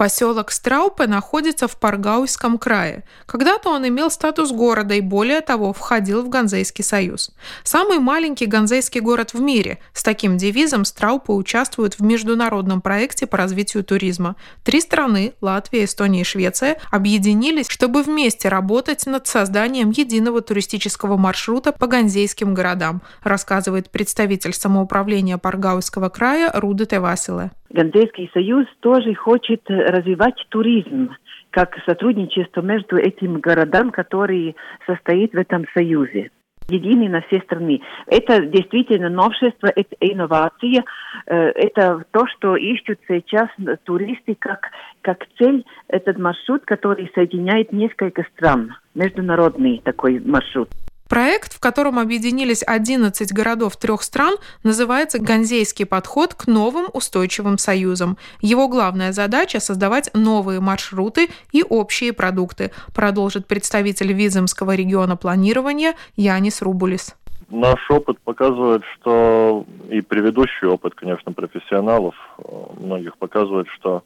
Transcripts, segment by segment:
Поселок Страупе находится в Паргауйском крае. Когда-то он имел статус города и, более того, входил в Ганзейский союз. Самый маленький ганзейский город в мире. С таким девизом Страупе участвует в международном проекте по развитию туризма. 3 страны – Латвия, Эстония и Швеция – объединились, чтобы вместе работать над созданием единого туристического маршрута по ганзейским городам, рассказывает представитель самоуправления Паргауйского края Рудите Василе. Ганзейский союз тоже хочет развивать туризм, как сотрудничество между этими городами, которые состоят в этом союзе. Единый на все страны. Это действительно новшество, это инновация, это то, что ищут сейчас туристы как цель, этот маршрут, который соединяет несколько стран, международный такой маршрут. Проект, в котором объединились 11 городов 3 стран, называется «Ганзейский подход к новым устойчивым союзам». Его главная задача – создавать новые маршруты и общие продукты, продолжит представитель Виземского региона планирования Янис Рубулис. Наш опыт показывает, что и предыдущий опыт, конечно, профессионалов, многих показывает, что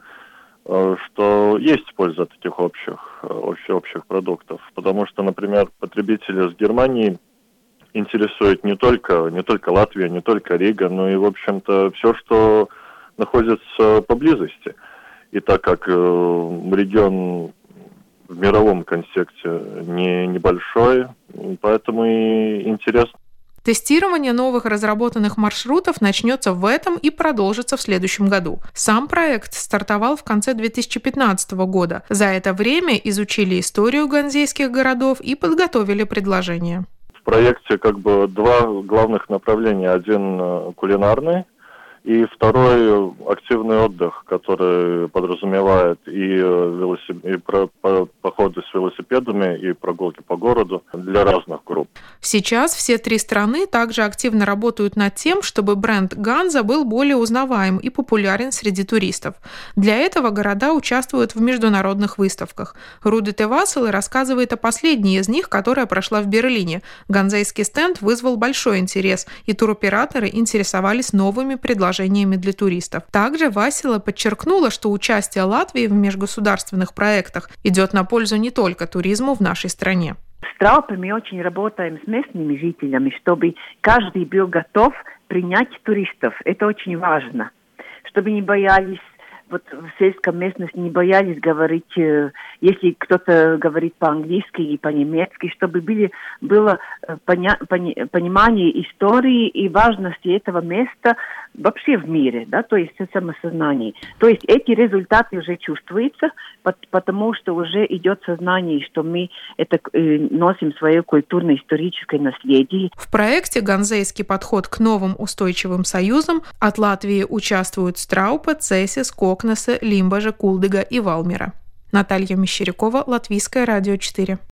есть польза от этих общих продуктов. Потому что, например, потребители с Германии интересует не только Латвия, не только Рига, но и, в общем-то, все, что находится поблизости. И так как регион в мировом контексте небольшой, поэтому и интересно. Тестирование новых разработанных маршрутов начнется в этом и продолжится в следующем году. Сам проект стартовал в конце 2015 года. За это время изучили историю ганзейских городов и подготовили предложения. В проекте 2 главных направления. Один кулинарный, и второй активный отдых, который подразумевает и походы с велосипедами, и прогулки по городу для разных групп. Сейчас все 3 страны также активно работают над тем, чтобы бренд Ганза был более узнаваем и популярен среди туристов. Для этого города участвуют в международных выставках. Рудите Василе рассказывает о последней из них, которая прошла в Берлине. Ганзейский стенд вызвал большой интерес, и туроператоры интересовались новыми предложениями для туристов. Также Васила подчеркнула, что участие Латвии в межгосударственных проектах идет на пользу не только туризму в нашей стране. В Страупе мы очень работаем с местными жителями, чтобы каждый был готов принять туристов. Это очень важно. Чтобы не боялись, в сельской местности не боялись говорить, если кто-то говорит по-английски и по-немецки, чтобы было понимание истории и важности этого места вообще в мире, да, то есть самосознание. То есть эти результаты уже чувствуются, потому что уже идет сознание, что мы носим свое культурно-историческое наследие. В проекте «Ганзейский подход к новым устойчивым союзам» от Латвии участвуют Страупе, Цесис, Koknese, Limbaža, Kuldīga и Valmiera. Наталья Мещерякова, Латвийское радио 4.